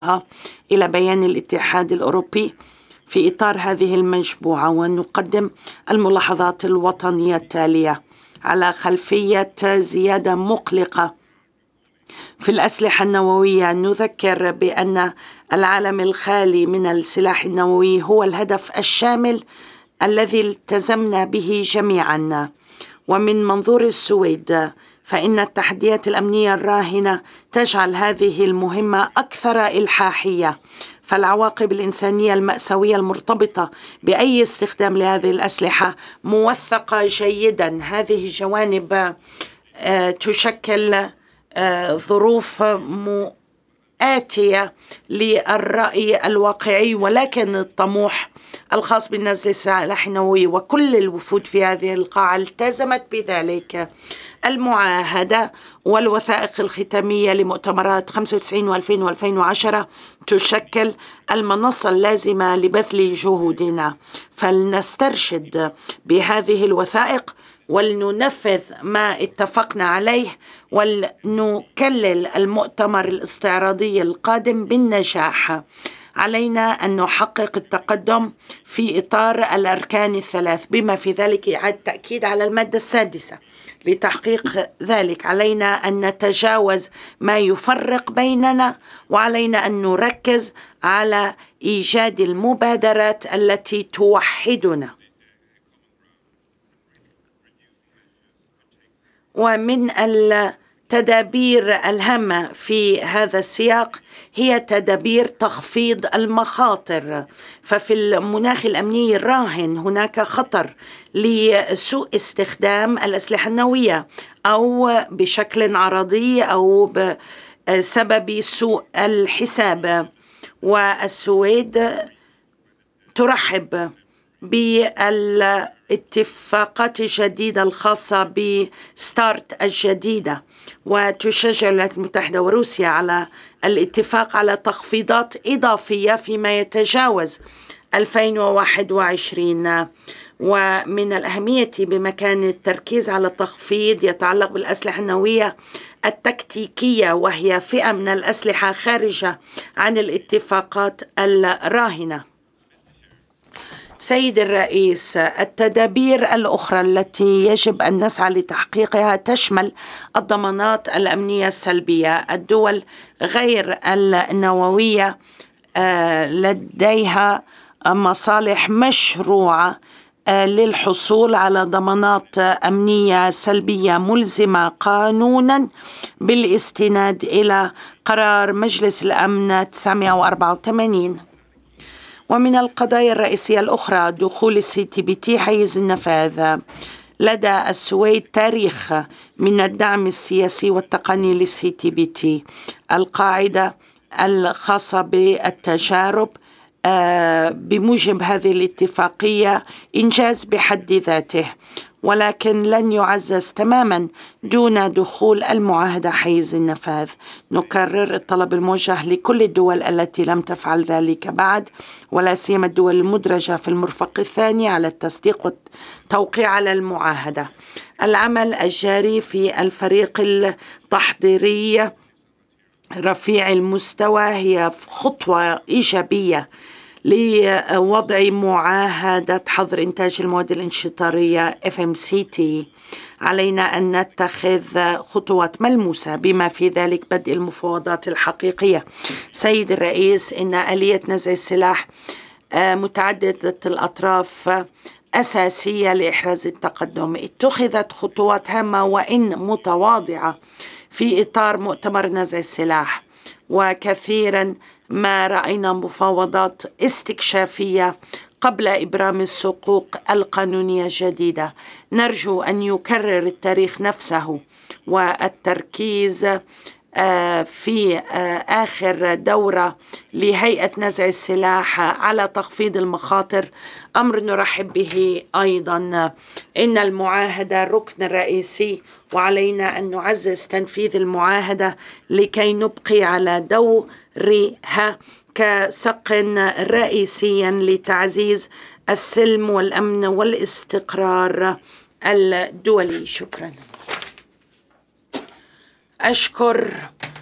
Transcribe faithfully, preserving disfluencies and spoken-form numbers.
إلى بيان الاتحاد الأوروبي في إطار هذه المجموعة، ونقدم الملاحظات الوطنية التالية على خلفية زيادة مقلقة في الأسلحة النووية. نذكر بأن العالم الخالي من السلاح النووي هو الهدف الشامل الذي التزمنا به جميعا. ومن منظور السويد فإن التحديات الأمنية الراهنة تجعل هذه المهمة أكثر إلحاحية، فالعواقب الإنسانية المأساوية المرتبطة بأي استخدام لهذه الأسلحة موثقة جيدا. هذه الجوانب تشكل ظروف آتية للرأي الواقعي ولكن الطموح الخاص بالنزل السلاح النووي، وكل الوفود في هذه القاعة التزمت بذلك. المعاهدة والوثائق الختامية لمؤتمرات خمسة وتسعين وألفين وألفين وعشرة تشكل المنصة اللازمة لبذل جهودنا، فلنسترشد بهذه الوثائق ولننفذ ما اتفقنا عليه ولنكلل المؤتمر الاستعراضي القادم بالنجاح. علينا أن نحقق التقدم في إطار الأركان الثلاث بما في ذلك إعادة تأكيد على المادة السادسة. لتحقيق ذلك علينا أن نتجاوز ما يفرق بيننا، وعلينا أن نركز على إيجاد المبادرات التي توحدنا. ومن التدابير الهامة في هذا السياق هي تدابير تخفيض المخاطر، ففي المناخ الأمني الراهن هناك خطر لسوء استخدام الأسلحة النووية أو بشكل عرضي أو بسبب سوء الحساب. والسويد ترحب بالاتفاقات الجديدة الخاصة بستارت الجديدة، وتشجع الولايات المتحدة وروسيا على الاتفاق على تخفيضات إضافية فيما يتجاوز ألفين وواحد وعشرين. ومن الأهمية بمكان التركيز على التخفيض يتعلق بالأسلحة النووية التكتيكية، وهي فئة من الأسلحة خارجة عن الاتفاقات الراهنة. سيد الرئيس، التدابير الأخرى التي يجب أن نسعى لتحقيقها تشمل الضمانات الأمنية السلبية. الدول غير النووية لديها مصالح مشروعة للحصول على ضمانات أمنية سلبية ملزمة قانونا بالاستناد إلى قرار مجلس الأمن تسعمائة وأربعة وثمانين. ومن القضايا الرئيسية الأخرى دخول السي تي بي تي حيز النفاذ. لدى السويد تاريخ من الدعم السياسي والتقني للسي تي بي تي. القاعدة الخاصة بالتجارب بموجب هذه الاتفاقية إنجاز بحد ذاته، ولكن لن يعزز تماما دون دخول المعاهدة حيز النفاذ. نكرر الطلب الموجه لكل الدول التي لم تفعل ذلك بعد، ولا سيما الدول المدرجة في المرفق الثاني، على التصديق والتوقيع على المعاهدة. العمل الجاري في الفريق التحضيري رفيع المستوى هي خطوة إيجابية لوضع معاهدة حظر إنتاج المواد الانشطارية إف إم سي تي. علينا أن نتخذ خطوات ملموسة بما في ذلك بدء المفاوضات الحقيقية. سيد الرئيس، إن آلية نزع السلاح متعددة الأطراف أساسية لإحراز التقدم. اتخذت خطوات هامة وإن متواضعة في إطار مؤتمر نزع السلاح، وكثيرا ما رأينا مفاوضات استكشافية قبل إبرام الصكوك القانونية الجديدة. نرجو أن يكرر التاريخ نفسه، والتركيز في آخر دورة لهيئة نزع السلاح على تخفيض المخاطر أمر نرحب به أيضا. إن المعاهدة ركن رئيسي، وعلينا أن نعزز تنفيذ المعاهدة لكي نبقي على دورها كسق رئيسي لتعزيز السلم والأمن والاستقرار الدولي. شكرا. أشكر